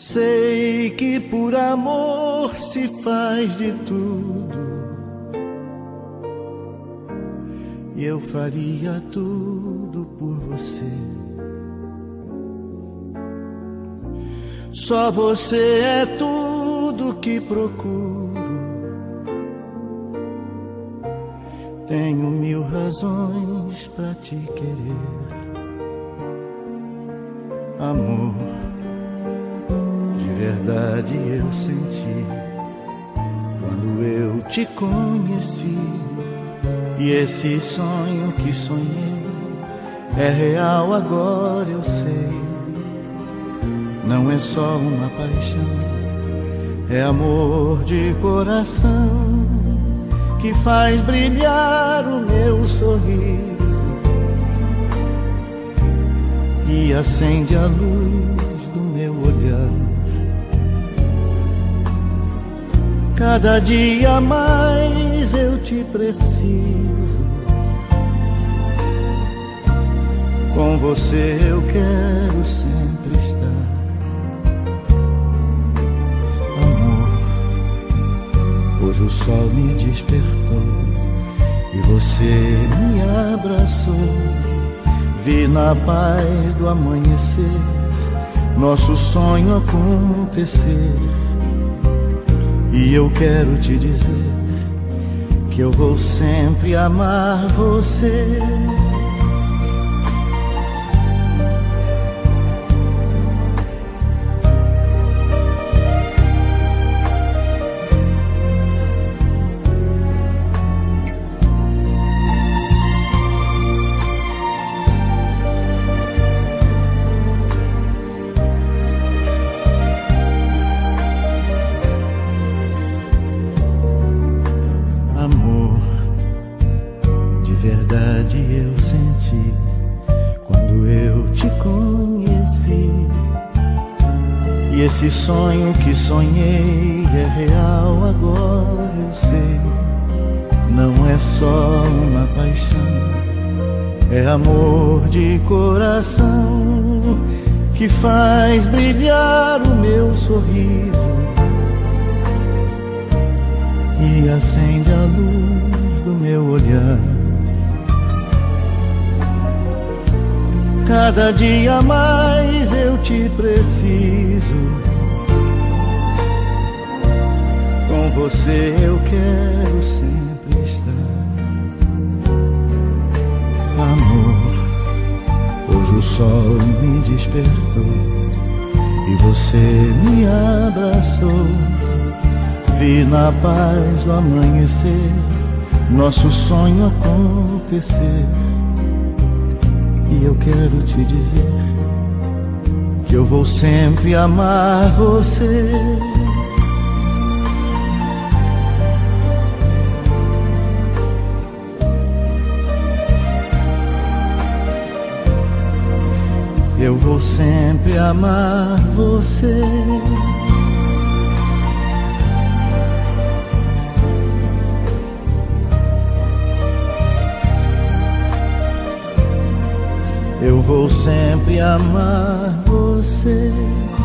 Sei que por amor se faz de tudo, e eu faria tudo por você. Só você é tudo que procuro. Tenho 1000 razões pra te querer. Amor, de verdade eu senti quando eu te conheci. E esse sonho que sonhei é real, agora eu sei. Não é só uma paixão, é amor de coração que faz brilhar o meu sorriso e acende a luz do meu olhar. Cada dia mais eu te preciso. Com você eu quero sempre estar. Amor, hoje o sol me despertou e você me abraçou. Vi na paz do amanhecer nosso sonho acontecer. E eu quero te dizer que eu vou sempre amar você. Eu senti quando eu te conheci. E esse sonho que sonhei é real, agora eu sei. Não é só uma paixão, é amor de coração que faz brilhar o meu sorriso e acende a luz do meu olhar. Cada dia mais eu te preciso. Com você eu quero sempre estar. Amor, hoje o sol me despertou e você me abraçou. Vi na paz do amanhecer nosso sonho acontecer. E eu quero te dizer que eu vou sempre amar você. Eu vou sempre amar você. Eu vou sempre amar você.